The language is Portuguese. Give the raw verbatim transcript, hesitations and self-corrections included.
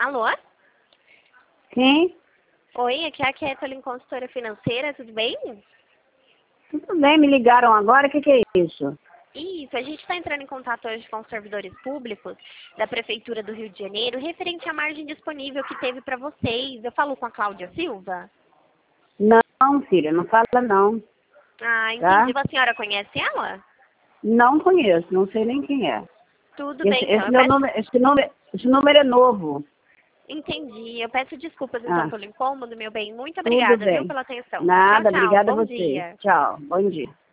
Alô? Quem? Oi, aqui é a Kathleen, consultora financeira, tudo bem? Tudo bem, me ligaram agora, o que, que é isso? Isso, a gente está entrando em contato hoje com os servidores públicos da Prefeitura do Rio de Janeiro, referente à margem disponível que teve para vocês. Eu falo com a Cláudia Silva? Não, filha, não fala não, Ah, tá? entendi. A senhora conhece ela? Não conheço, não sei nem quem é. Tudo Esse, bem, então. esse, Eu meu peço... número, esse, número, esse número é novo. Entendi. Eu peço desculpas, então, Ah, pelo incômodo, meu bem. Muito tudo obrigada, viu, bem. pela atenção. Tchau, Nada, tchau. obrigada a Bom você. dia. Tchau, bom dia.